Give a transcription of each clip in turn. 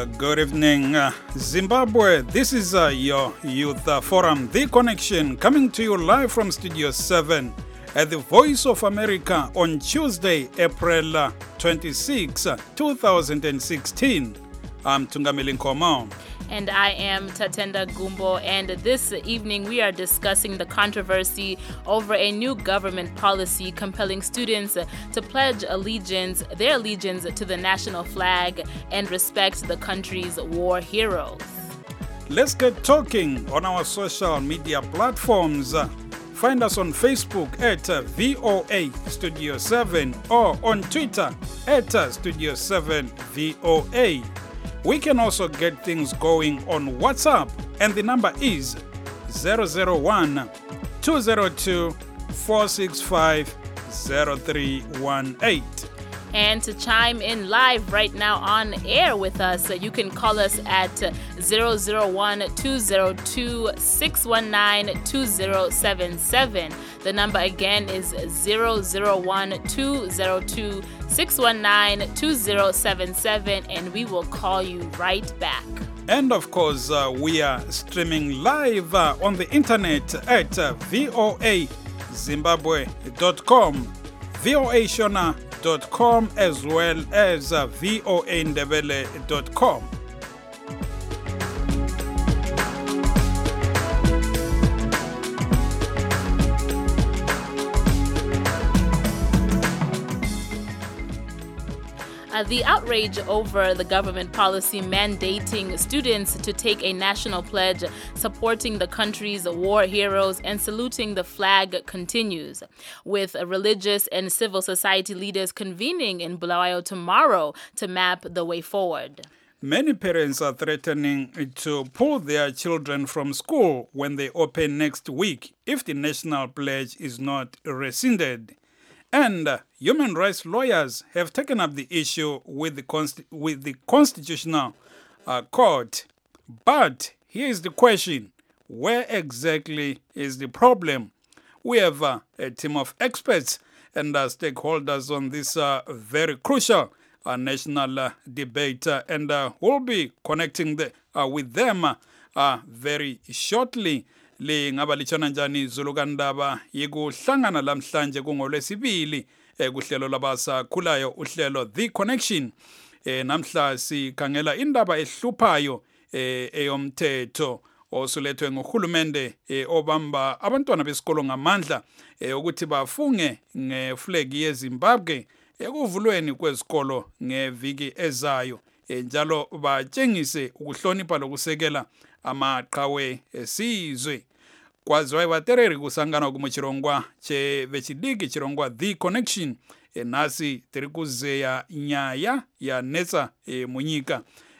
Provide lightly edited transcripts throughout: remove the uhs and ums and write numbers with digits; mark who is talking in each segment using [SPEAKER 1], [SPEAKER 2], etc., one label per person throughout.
[SPEAKER 1] Good evening, Zimbabwe. This is your Youth Forum, The Connection, coming to you live from Studio 7 at the Voice of America on Tuesday, April 26, 2016. I'm Tungamili Nkomo.
[SPEAKER 2] And I am Tatenda Gumbo, and this evening we are discussing the controversy over a new government policy compelling students to pledge their allegiance to the national flag and respect the country's war heroes.
[SPEAKER 1] Let's get talking on our social media platforms. Find us on Facebook at VOA Studio 7 or on Twitter at Studio 7 VOA. We can also get things going on WhatsApp, and the number is 001-202-465-0318.
[SPEAKER 2] And to chime in live right now on air with us, you can call us at 001-202-619-2077. The number again is 001-202-619-2077, and we will call you right back.
[SPEAKER 1] And of course, we are streaming live on the internet at voazimbabwe.com, voashona.com, as well as voandebele.com.
[SPEAKER 2] The outrage over the government policy mandating students to take a national pledge supporting the country's war heroes and saluting the flag continues, with religious and civil society leaders convening in Bulawayo tomorrow to map the way forward.
[SPEAKER 1] Many parents are threatening to pull their children from school when they open next week if the national pledge is not rescinded. And human rights lawyers have taken up the issue with the Constitutional Court. But here is the question: where exactly is the problem? We have a team of experts and stakeholders on this very crucial national debate, and we'll be connecting with them very shortly. Le ngaba lichana njani zulukandaba yikuhlangana lamhlanje kungolwesibili kuhlelo labasakhulayo uhlelo The Connection. Namhla sikhangela indaba ehluphayo eyomthetho osulethwe nguhulumende obamba abantwana besikolo ngamandla ukuthi bafunge ngeflag yeZimbabwe ekuvulweni kwezikolo ngeviki ezayo, njalo batshengise ukuhlonipha lokusekela amaqhawe esizwe. Kwaziwa vatereri kusangana kumuchirongwa vechidiki chirongwa The Connection, nasi tiri kuzeya nyaya yanetsa munyika,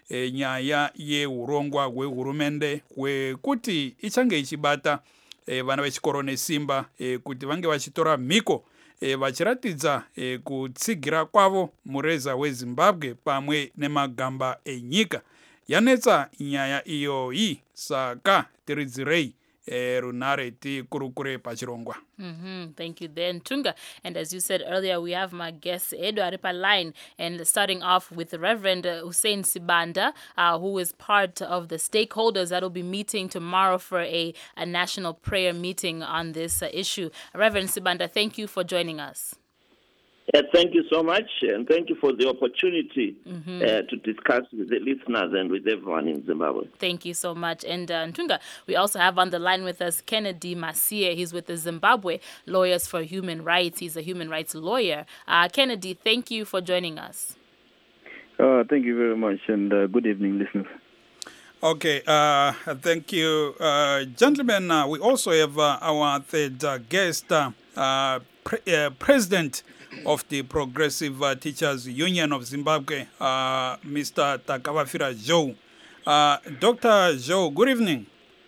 [SPEAKER 1] nyaya yeurongwa hwehurumende hwekuti ichange ichibata vana vechikoro nesimba kuti vange vachitora mhiko vachiratidza kutsigira kwavo mureza weZimbabwe pamwe nemagamba enyika. Yanetsa nyaya iyoyi, saka tiridzirei runare ti kurukure pachirongwa.
[SPEAKER 2] Thank you then, Tunga. And as you said earlier, we have my guest Edo Aripa line, and starting off with the Reverend Hussein Sibanda, who is part of the stakeholders that will be meeting tomorrow for a national prayer meeting on this issue. Reverend Sibanda, thank you for joining us.
[SPEAKER 3] Thank you so much, and thank you for the opportunity to discuss with the listeners and with everyone in Zimbabwe.
[SPEAKER 2] Thank you so much. And Ntunga, we also have on the line with us Kennedy Masie. He's with the Zimbabwe Lawyers for Human Rights. He's a human rights lawyer. Kennedy, thank you for joining us.
[SPEAKER 4] Thank you very much, and good evening, listeners.
[SPEAKER 1] Okay, thank you. Gentlemen, we also have our third guest, President of the Progressive Teachers Union of Zimbabwe, Mr. Takavafira Joe. Dr. Joe, good evening.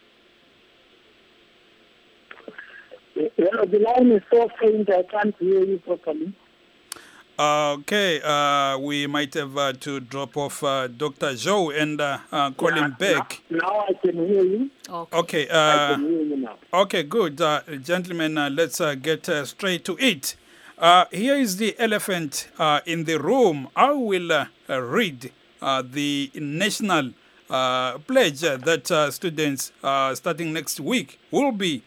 [SPEAKER 5] The line is so faint, I can't hear you properly.
[SPEAKER 1] Okay, we might have to drop off Dr. Joe and call him back.
[SPEAKER 5] Now I can hear you.
[SPEAKER 1] Okay,
[SPEAKER 5] I can hear you now.
[SPEAKER 1] Okay, good. Gentlemen, let's get straight to it. Here is the elephant in the room. I will read the national pledge that students starting next week will be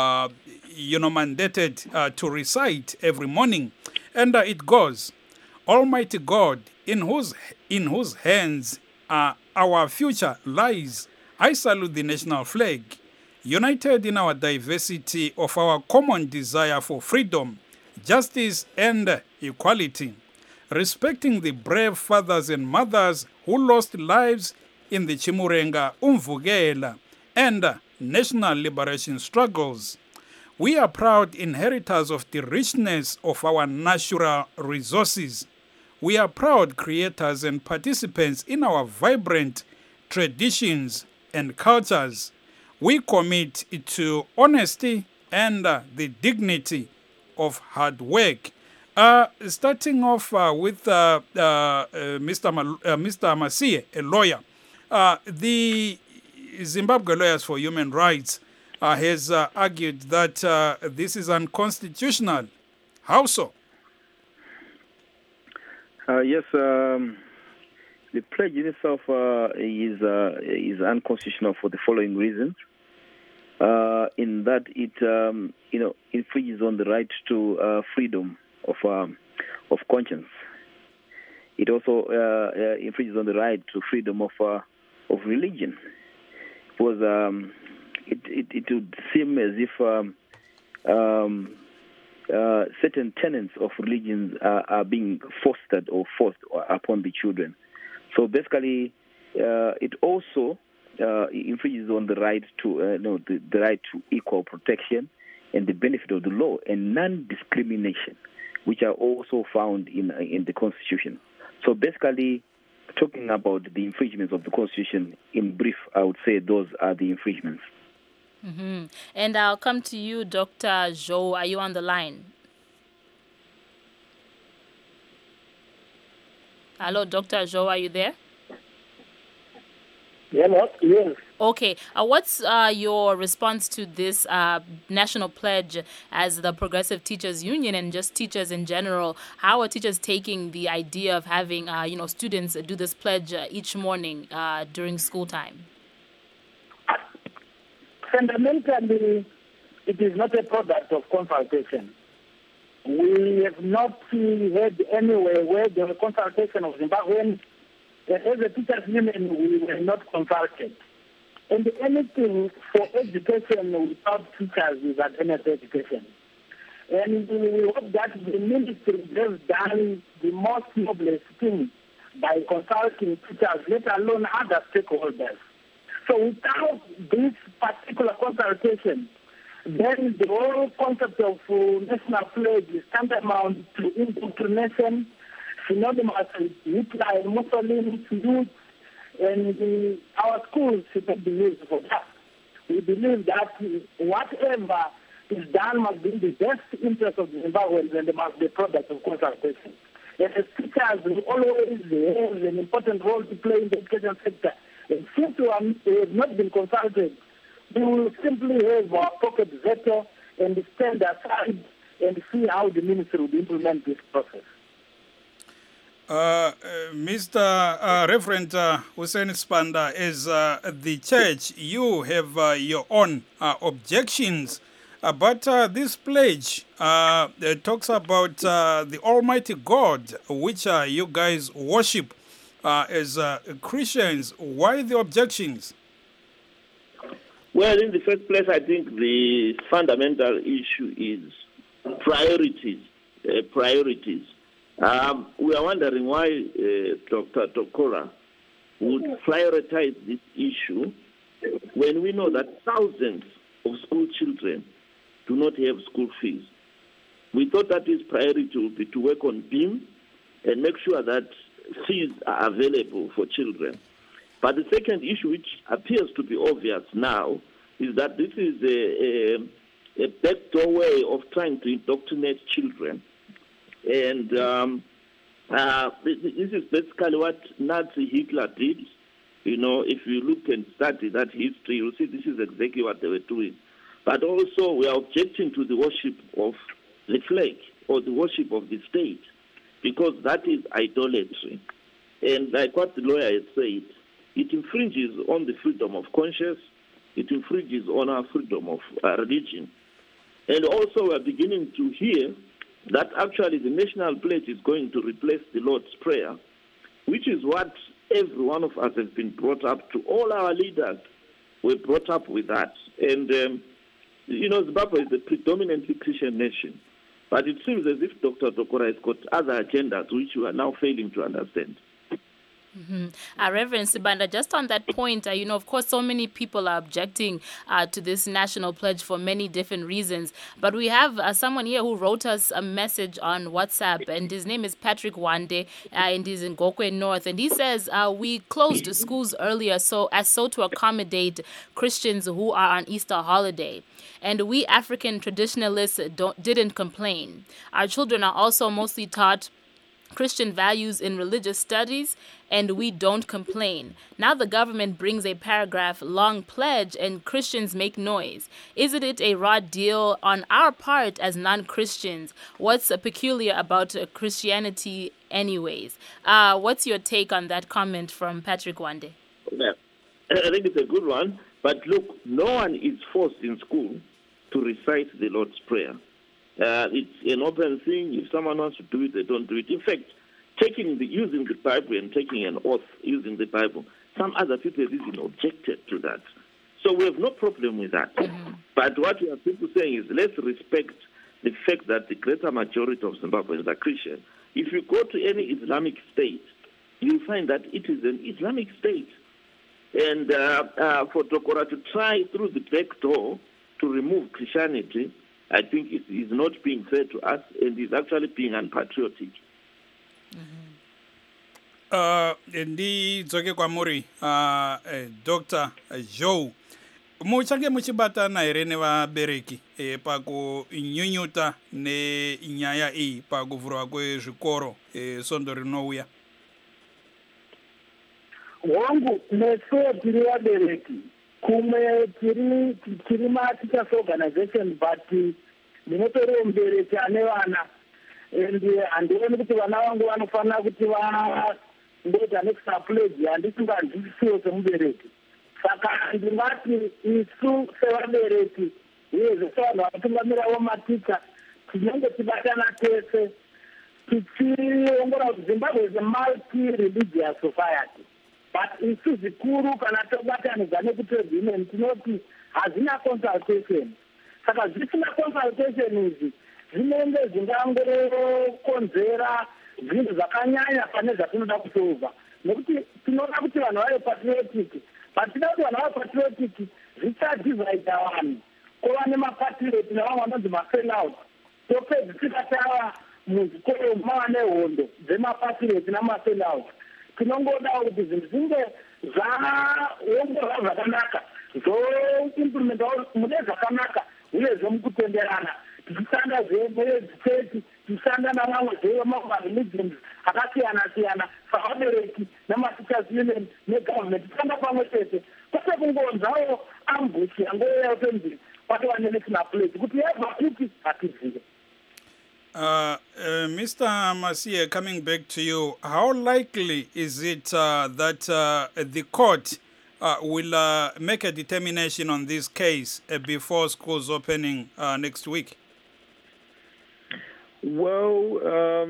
[SPEAKER 1] mandated to recite every morning. And it goes, Almighty God, in whose hands our future lies, I salute the national flag, united in our diversity of our common desire for freedom, justice, and equality, respecting the brave fathers and mothers who lost lives in the Chimurenga, Umvukela, and national liberation struggles. We are proud inheritors of the richness of our natural resources. We are proud creators and participants in our vibrant traditions and cultures. We commit to honesty and the dignity of hard work. Starting off with Mr. Masie, a lawyer. The Zimbabwe Lawyers for Human Rights has argued that this is unconstitutional. How so?
[SPEAKER 4] Yes, the pledge in itself is unconstitutional for the following reasons. In that it infringes on the right to freedom of conscience. It also infringes on the right to freedom of religion, because it would seem as if certain tenets of religions are being fostered or forced upon the children. So basically, it also infringes on the right to the right to equal protection and the benefit of the law and non-discrimination, which are also found in the Constitution. So basically, talking about the infringements of the Constitution, in brief, I would say those are the infringements.
[SPEAKER 2] Mm-hmm. And I'll come to you, Dr. Zhou. Are you on the line? Hello, Dr. Zhou, are you there?
[SPEAKER 5] Yes.
[SPEAKER 2] Okay. What's your response to this national pledge as the Progressive Teachers Union and just teachers in general? How are teachers taking the idea of having students do this pledge each morning during school time?
[SPEAKER 5] Fundamentally, it is not a product of consultation. We have not heard anywhere where there was consultation of Zimbabweans. As a teachers' union, we were not consulted. And anything for education without teachers is advanced education. And we hope that the ministry has done the most noblest thing by consulting teachers, let alone other stakeholders. So without this particular consultation, then the whole concept of national pledge is tantamount to indoctrination, synonymous with Hitler and Mussolini's youth, and our schools should not be used for that. We believe that whatever is done must be in the best interest of the Zimbabweans, and they must be a product of consultation. And as teachers, we always have an important role to play in the education sector. And since we have not been consulted, we will simply have our pocket veto and stand aside and see how the ministry will implement this process.
[SPEAKER 1] Mr. Reverend Hussein Sibanda, as the church, you have your own objections. But this pledge talks about the Almighty God, which you guys worship as Christians. Why the objections?
[SPEAKER 3] Well, in the first place, I think the fundamental issue is priorities. We are wondering why Dr. Tokora would prioritize this issue when we know that thousands of school children do not have school fees. We thought that his priority would be to work on BEAM and make sure that fees are available for children. But the second issue, which appears to be obvious now, is that this is a backdoor way of trying to indoctrinate children. And this is basically what Nazi Hitler did. You know, if you look and study that history, you'll see this is exactly what they were doing. But also, we are objecting to the worship of the flag or the worship of the state, because that is idolatry. And like what the lawyer had said, it infringes on the freedom of conscience, it infringes on our freedom of religion. And also we're beginning to hear that actually the national pledge is going to replace the Lord's Prayer, which is what every one of us has been brought up to. All our leaders were brought up with that. And, Zimbabwe is a predominantly Christian nation. But it seems as if Dr. Tokora has got other agendas which we are now failing to understand.
[SPEAKER 2] Reverend Sibanda, just on that point, of course, so many people are objecting to this national pledge for many different reasons. But we have someone here who wrote us a message on WhatsApp, and his name is Patrick Wande, and he's in Gokwe North. And he says, we closed schools earlier so to accommodate Christians who are on Easter holiday. And we African traditionalists didn't complain. Our children are also mostly taught Christian values in religious studies, and we don't complain. Now the government brings a paragraph-long pledge and Christians make noise. Isn't it a raw deal on our part as non-Christians? What's peculiar about Christianity anyways? What's your take on that comment from Patrick Wande?
[SPEAKER 3] Yeah, I think it's a good one. But look, no one is forced in school to recite the Lord's Prayer. It's an open thing. If someone wants to do it, they don't do it. In fact, using the Bible and taking an oath using the Bible, some other people have even objected to that. So we have no problem with that. But what we are simply saying is let's respect the fact that the greater majority of Zimbabweans are Christian. If you go to any Islamic state, you'll find that it is an Islamic state. And for Tokora to try through the back door to remove Christianity, I think it is not being fair to us and is actually being unpatriotic.
[SPEAKER 1] Ndidzoke kwamuri Dr. Joe, muchange muchibatana here nevabereki pakunyunyuta nenyaya iyi pakuvhurwa kwezvikoro sondo rinouya?
[SPEAKER 5] Wangu nesu tiri vabereki kumwe tiri matichas organization but ndinotoriwo mubereki ane vana and handioni kuti vana vangu vanofanira kuti vangoita next pledge handisinganzwisiwo semubereki. Saka ndingati isu sevabereki uye zvese vanhu vanotungamiravo maticha tinenge tibatana tese tichiongora kuti Zimbabwe is a multi-religious society. But isu zvikuru kana tobatanidza nekutrade union tinoti hazina consultation. Saka zvisina consultation izvi zvinenge zvingangokonzera zvinhu zvakanyanya pane zvatinoda kusolva. Nekuti tinoda kuti vanhu vave patriotic. But tinoda kuti vanhu vave patriotic zvichadivhaidha vanhu. Kuva nemapatrioti nevamwe vanonzi mafellout. Topedzisira tava muzvikoro mava nehondo dzemapatrioti namafellout. Tinongoda kuti zvinhu zvinge zvaongorwa zvakanaka zvoimplementawo mune zvakanaka uye zvomukutenderana tichishanda zvemuziteti tichishanda navamwe zvemamariligons akasiyana-siyana savabereki nematichers union negovernment tichishanda pamwe chete kwete kungonzawo ambushi yangoya pembiri patova nenational pledge kuti yabva kuti hatizive.
[SPEAKER 1] Mr. Masie, coming back to you, how likely is it that the court will make a determination on this case before schools opening next week?
[SPEAKER 4] Well,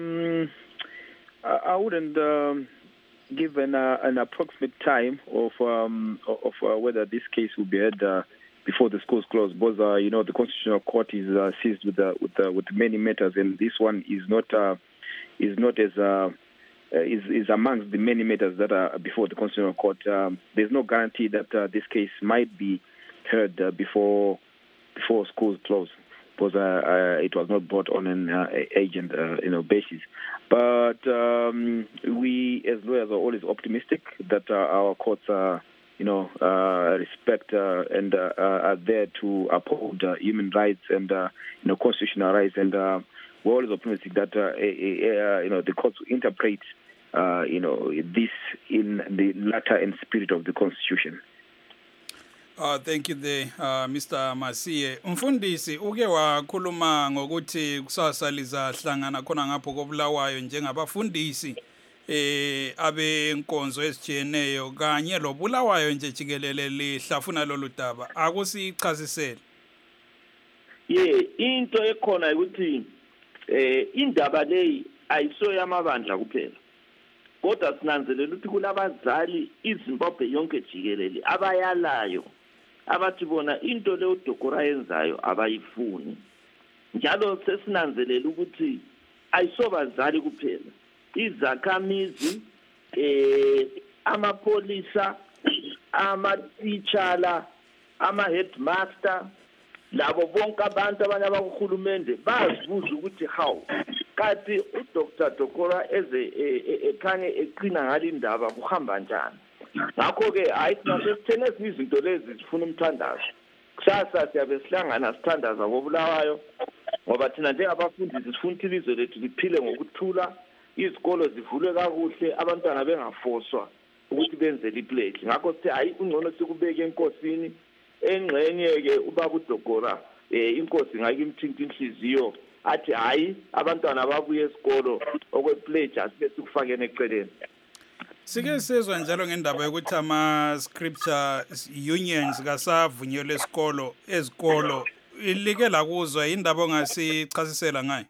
[SPEAKER 4] I wouldn't give an approximate time of whether this case will be heard before the schools close, because the Constitutional Court is seized with many matters, and this one is not amongst the many matters that are before the Constitutional Court. There's no guarantee that this case might be heard before schools close, because it was not brought on an agent basis. But we as lawyers are always optimistic that our courts are respect and are there to uphold human rights and constitutional rights, and we're always optimistic that the courts will interpret this in the letter and spirit of the Constitution.
[SPEAKER 1] Thank you there, Mr. Masie. Umfundisi uke wakhuluma ngokuthi kusasa lizahlangana khona ngapho kobulawayo njengabafundisi abe inkonzo ezijiyeneyo kanye lobulawayo nje jikelele lihlafuna lolu daba akusichazisele.
[SPEAKER 3] Into ekhona ukuthi indaba leyi ayiso yamabandla kuphela. Kodwa sinanzelela ukuthi kulabazali iZimbabwe yonke jikelele abayalayo abathi bona into le uDokora yenzayo abayifuni. Njalo sesinanzelela ukuthi ayisobazali kuphela. Izakhamizi amapolisa ama-teacher ama-headmaster labo bonke abantu abanye abakuhulumende bazibuza ukuthi how kanti uDr Dokora ekhanye eqina ngalindaba kuhamba njani. Ngakho ke hayi sasithene izinto lezi zifuna umthandazo. Kusasa siyabe sihlangana sithandaza ngobulawayo ngoba thina njengabafundi sifuna ukuthi ilizwe lethu liphile ngokuthula, izikolo zivulwe kakuhle, abantwana bengafoswa ukuthi benze ipledge. Ngakho sithi hayi ungcono sikubeke enkosini engxenye ke ubaba uDokora inkosi ngake imthinta inhliziyo athi hayi abantwana babuye esikolo okwepledge asibe sikufakene eceleni.
[SPEAKER 1] Sike sizwa njalo ngendaba yokuthi ama-scripture unions kasavunyelwe ezikolo ilike lakuzwa indaba ongasichasisela ngayo.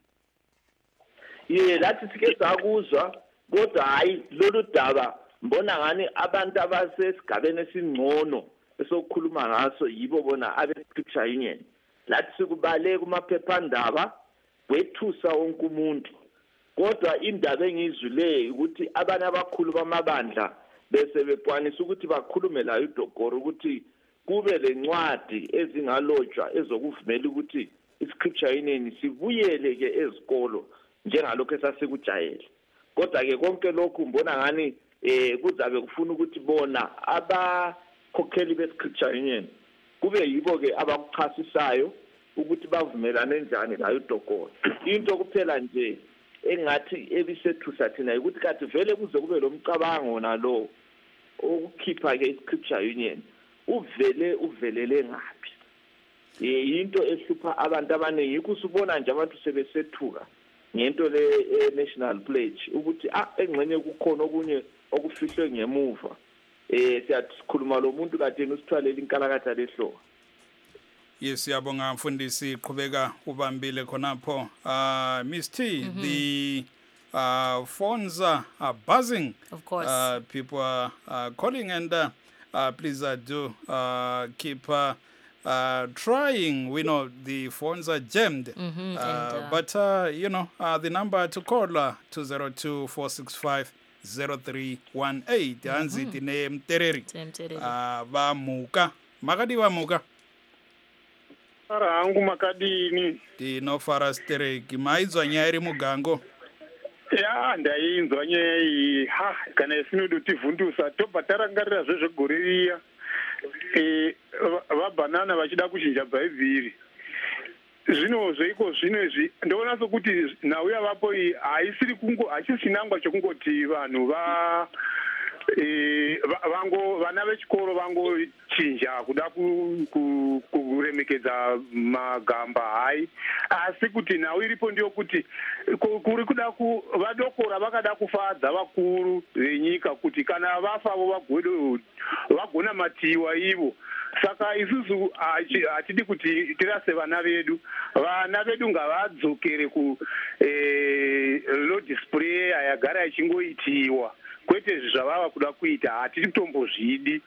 [SPEAKER 3] Lathi sike sakuzwa kodwa hayi lolu daba mbona ngani abantu abasesigabeni esingcono esokukhuluma ngaso yibo bona abe-scripture union. Lathi sikubale kumaphephandaba wethusa wonke umuntu. Kodwa indaba engizwile ukuthi abanye abakhulu bamabandla bese bekwanisa ukuthi bakhulume la uDokora ukuthi kube lencwadi ezingalotshwa ezokuvumela ukuthi iScripture union sibuyele ke ezikolo njengalokho esasikujayele. Kodwa ke konke lokhu mbona ngani kuzabe kufuna ukuthi bona abakhokheli beScripture union kube yibo ke abakuchasisayo ukuthi bavumelane njani la uDokora. Into kuphela nje engathi ebisethusa thina ukuthi kathi vele kuze kube lo mcabango nalo ukukhipha ke iScripture union uvelele ngapi. Into ehlupha abantu abaningi ukusubona nje abantu sebesethuka ngento le national pledge ukuthi engxenye kukhona okunye okufihlwe ngemuva. Siyakhuluma lo muntu kade usithwalela inkalakatha lehlobo.
[SPEAKER 1] Yes, siyabonga mfundisi qhubeka ubambile khonapho. Miss T, the phones are buzzing.
[SPEAKER 2] Of course.
[SPEAKER 1] People are calling and please do keep trying. We know the phones are jammed. But the number to call 202-465-0318. Hanzi tine mtereri. Vamuka. Makadi vamuka.
[SPEAKER 6] Hangu makadini
[SPEAKER 1] tinofara stereki maizwa nyaya iri mugango.
[SPEAKER 6] Ndainzwa nyaya iyi kana isinoda tivhundusa tobva tarangarira zvezvegore riya vabhanana vachida kuchinja bhaibheri. Zvino zveiko zvinezvi ndoona sokuti nhau yavapo iyi hachisina chekungoti vanhu vana vechikoro vangochinja kuda kuremekedza magamba hai, asi kuti nhau iripo ndiyo kuti kuri kuda vadokora vakada kufadza vakuru venyika kuti kana vafavo vagona matiwa ivo. Saka isusu hatidi kuti tirase vana vedu ngavadzokere lo display yagara ichingoitiwa kwete zvavava kuda kuita hatidi kutombozvidi.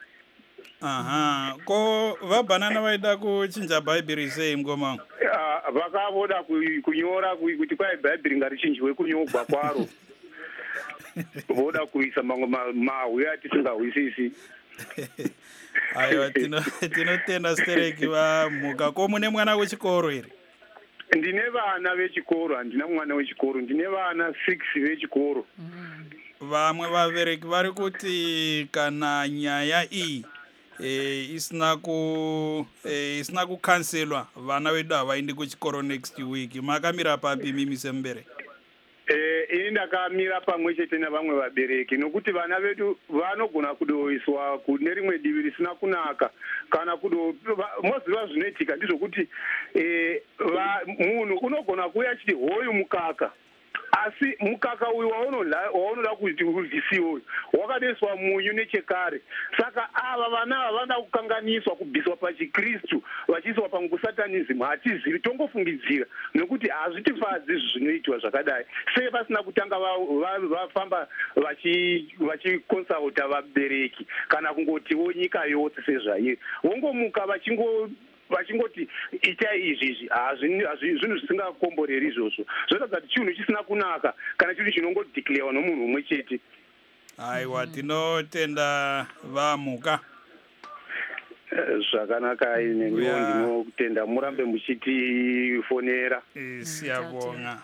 [SPEAKER 1] Ko vabhanana vaida kuchinja bhaibheri sei mngoma?
[SPEAKER 6] Vakavoda kunyora kuti kwai bhaibheri ngarichinjwe kunyogwa kwaro. Voda kuisa mamwe mahwe atisingahwisisi.
[SPEAKER 1] Aiwa tinotenda stereki vamuka. Ko mune mwana wechikoro here?
[SPEAKER 6] Ndine vana vechikoro, handina mwana wechikoro, ndine vana 6 vechikoro.
[SPEAKER 1] Vamwe vabereki vari kuti kana nyaya iyi isina kukanselwa vana vedu havaendi kuchikoro next week. Makamira papi mimi sembereki?
[SPEAKER 6] Ini ndakamira pamwe chete navamwe vabereki nokuti vana vedu vanogona kudoiswa kune rimwe divi risina kunaka kana moziva zvinoitika ndizvokuti munhu unogona kuuya achiti hoyu mukaka asi mukaka uyu waunoda kuti urwisiwe wakadoiswa munyu nechekare. Saka ava vana havana kukanganiswa kubviswa pachikristu vachiiswa pangusatanism. Hatizivi, tongofungidzira nekuti hazvitifadzi zvinoitwa zvakadai. Sei vasina kutanga vafamba vachikonsulta vabereki kana kungotiwo nyika yose sezvairi, vongomuka vachingoti itai izvi zvinhu zvisingakomboreri izvozvo. Zvoratidza kuti chinhu chisina kunaka kana chinhu chinongodhiklewa nomunhu umwe chete.
[SPEAKER 1] Aiwa, tinotenda vamuka.
[SPEAKER 6] Zvakanaka ine ndinotenda murambe muchitifonera.
[SPEAKER 1] Siyabonga.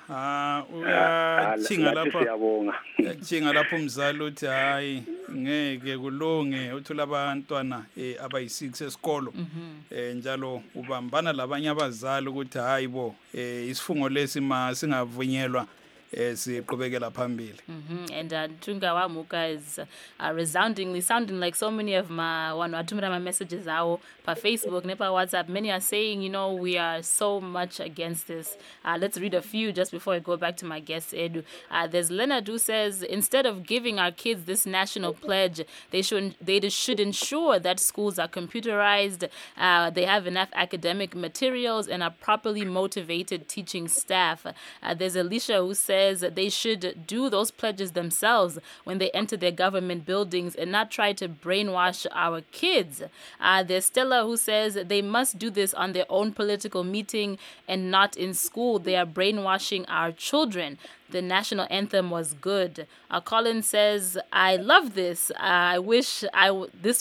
[SPEAKER 1] Chinga lapho umzali uthi hayi ngeke kulunge uthula abantwana abayi6 esikolo. Njalo ubambana labanye abazali ukuthi hayi bo isifungo lesi singavunyelwa siqhubekela phambili.
[SPEAKER 2] And Tunga Wamuka is resoundingly sounding like so many of my messages out per Facebook, nepa WhatsApp. Many are saying, we are so much against this. Let's read a few just before I go back to my guest, Edu. There's Leonard who says, instead of giving our kids this national pledge, they should ensure that schools are computerized, they have enough academic materials, and are properly motivated teaching staff. There's Alicia who says they should do those pledges themselves when they enter their government buildings and not try to brainwash our kids. There's Stella who says they must do this on their own political meeting and not in school. They are brainwashing our children. The national anthem was good. Colin says, I love this. I wish I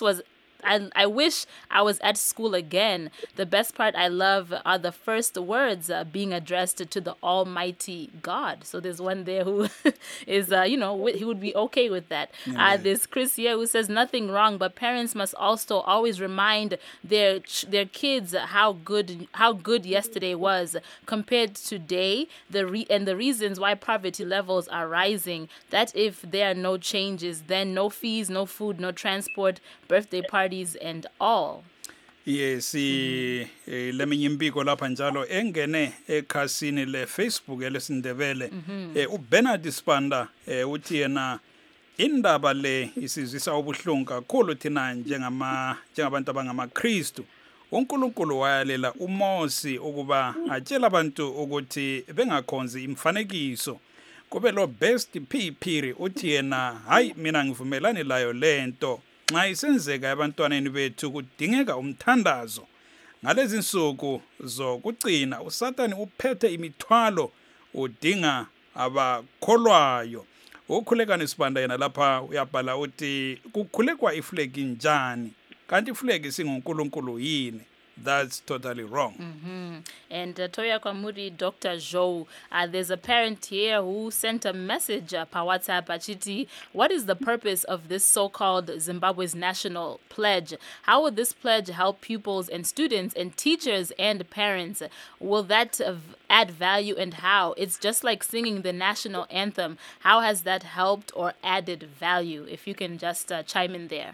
[SPEAKER 2] was at school again. The best part I love are the first words being addressed to the Almighty God. So there's one there who is, he would be okay with that. There's Chris here who says nothing wrong, but parents must also always remind their kids how good yesterday was compared to today. And the reasons why poverty levels are rising. That if there are no changes, then no fees, no food, no transport, birthday parties, and all.
[SPEAKER 1] Yes, leminye impiko lapha njalo engene ekhasini le Facebook elesindebele uBernard Sibanda uthi yena indaba le isizwisa ubuhlungu kakhulu thina njengabantu abangamaKristu. uNkulunkulu wayalela uMosi ukuba atshela abantu ukuthi bengakhonzi imfanekiso. Kube lo best Phiri uthi yena hayi mina ngivumelani layo lento. Nxa isenzeka abantwaneni bethu kudingeka umthandazo. Ngalezi insuku zokugcina uSathane uphethe imithwalo udinga abakholwayo. Ukhulekani Sibanda yena lapha uyabhala uthi kukhulekwa iflegi njani kanti iflegi singuNkulunkulu yini. That's totally wrong.
[SPEAKER 2] And Toya Kwamuri, Dr. Joe, there's a parent here who sent a message per WhatsApp, Achiti. What is the purpose of this so-called Zimbabwe's national pledge? How will this pledge help pupils and students and teachers and parents? Will that add value, and how? It's just like singing the national anthem. How has that helped or added value? If you can just chime in there.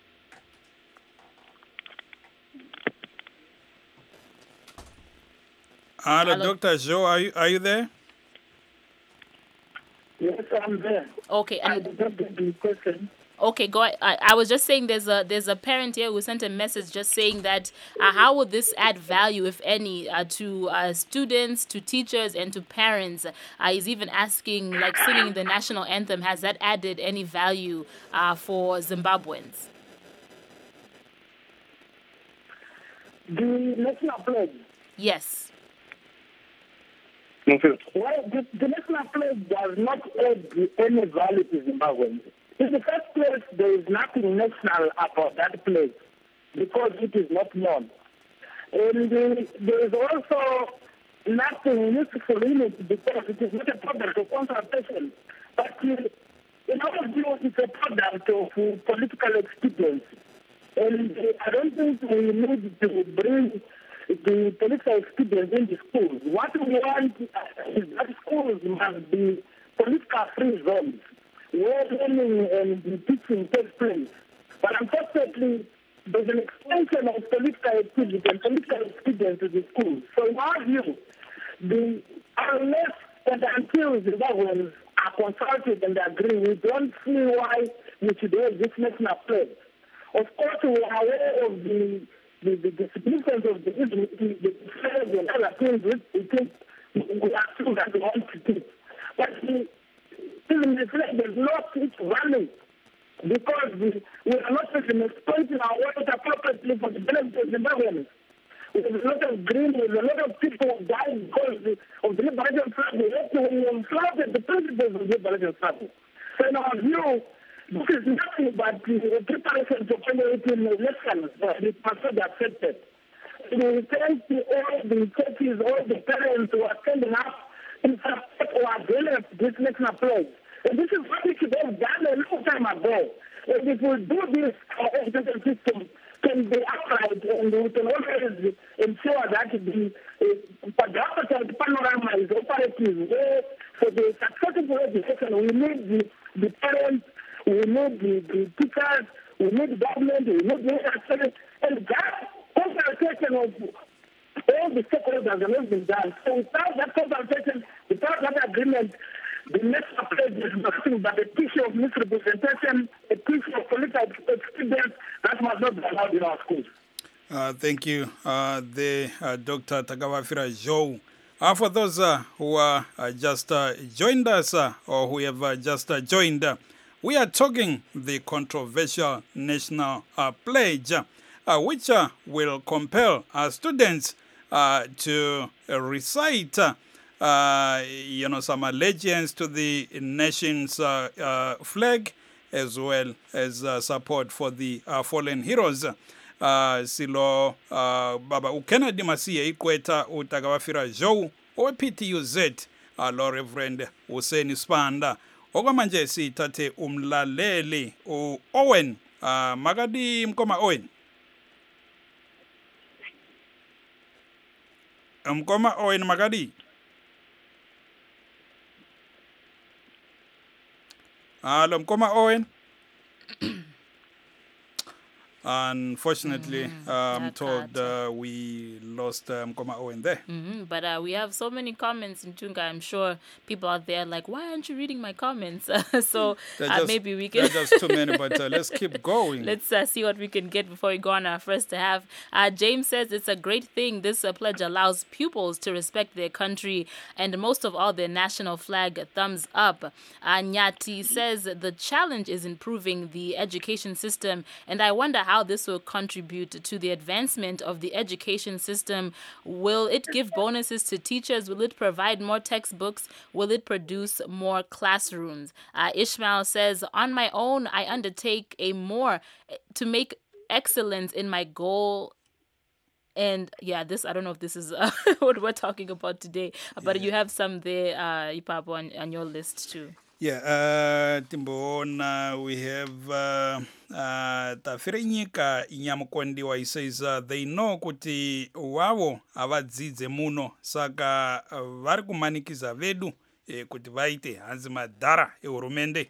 [SPEAKER 1] Hello, Dr. Joe, are you there?
[SPEAKER 5] Yes, I'm there.
[SPEAKER 2] Okay,
[SPEAKER 5] I did not get the question.
[SPEAKER 2] Okay, go ahead. I was just saying there's a parent here who sent a message just saying that how would this add value, if any, to students, to teachers, and to parents? He's even asking, like singing the national anthem, has that added any value for Zimbabweans?
[SPEAKER 5] The national pledge?
[SPEAKER 2] Yes.
[SPEAKER 5] Well, the national pledge does not add any value to Zimbabweans. In the first place, there is nothing national about that pledge because it is not known. And there is also nothing useful in it because it is not a product of consultation. But in our view, it's a product of political expedience. And I don't think we need to bring the political experience in the schools. What we want is that schools must be political-free zones where learning and teaching takes place. But unfortunately, there's an extension of political activity and political experience to the schools. So in our view, unless And until Zimbabweans are consulted and agree, we don't see why we should have this national flag. Of course, we are aware of the significance of the flag and other things which we think we are still that we want to do. But the flag has lost its value because we are not even exploiting our water appropriately for the benefit of Zimbabweans. There's a lot of green, there's a lot of people who died because of the liberation struggle. We have flouted the principles of the liberation struggle. So in our view, this is nothing but the preparation for 2018 elections. It must not be accepted. We thank all the churches, all the parents who are standing up in support or against this national pledge. And this is what we should have done a long time ago. And if we do this, our education system can be upright, and we can always ensure that the quadripartite panorama is operative. Where for the successful education, we need the parents, we need the teachers, we need government, we need the administration, and that consultation of all the stakeholders has not been done. So without that consultation, without that agreement, the next pledge is nothing but a tissue of misrepresentation, a tissue of political experience that must not be allowed in our schools.
[SPEAKER 1] Thank you, Dr. Tagawafira Zhou. For those who are just joined us or who have just joined, we are talking the controversial national pledge, which will compel students to recite some allegiance to the nation's flag, as well as support for the fallen heroes. Silo Baba uKennedy Masiye ikweta uTagawafira Zhou owe-PTUZ lo Reverend Hussein Sibanda. Okwamanje sithathe umlaleli Owen Makadi Mkoma Owen. Mkoma Owen Makadi. Hello, Mkoma Owen. Unfortunately, I'm told we lost Mkoma Owen there.
[SPEAKER 2] But we have so many comments in Tunga. I'm sure people out there are like, why aren't you reading my comments? So maybe we can...
[SPEAKER 1] There are just too many, but let's keep going.
[SPEAKER 2] Let's see what we can get before we go on our first half. James says it's a great thing. This pledge allows pupils to respect their country and most of all their national flag. Thumbs up. Nyati says the challenge is improving the education system, and I wonder how this will contribute to the advancement of the education system. Will it give bonuses to teachers? Will it provide more textbooks? Will it produce more classrooms? Ishmael says, on my own, I undertake to make excellence in my goal. And yeah, I don't know if this is what we're talking about today, but you have some there, Ipapo, on your list too.
[SPEAKER 1] Yeah, Timbona, we have Tafirenyika Inyamukondiwa. He says they know kuti wavo avadzidze muno saka vari kumanikiza vedu kuti vaite hanzi madhara ehurumende.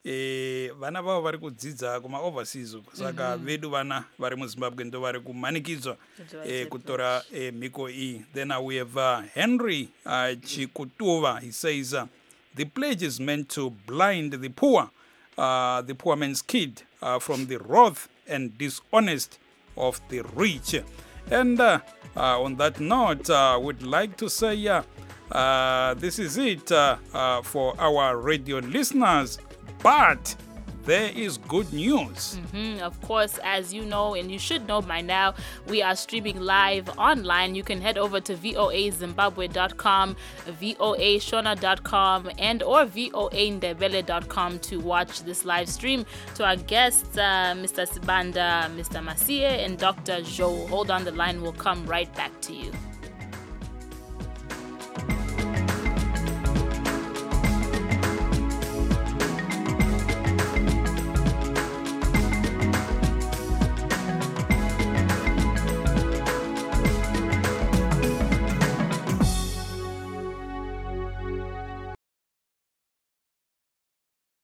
[SPEAKER 1] Vana vavo vari kudzidza kuma overseas saka vedu vana vari muZimbabwe ndo vari kumanikidzwa kutora mhiko iyi. Then we have Henry Chikutuva. He says the pledge is meant to blind the poor man's kid from the wrath and dishonest of the rich. And on that note, we'd like to say this is it for our radio listeners. But there is good news.
[SPEAKER 2] Of course, as you know, and you should know by now, we are streaming live online. You can head over to voazimbabwe.com, voashona.com, and or voandebele.com to watch this live stream. To our guests, Mr. Sibanda, Mr. Masiye, and Dr. Zhou. Hold on the line. We'll come right back to you.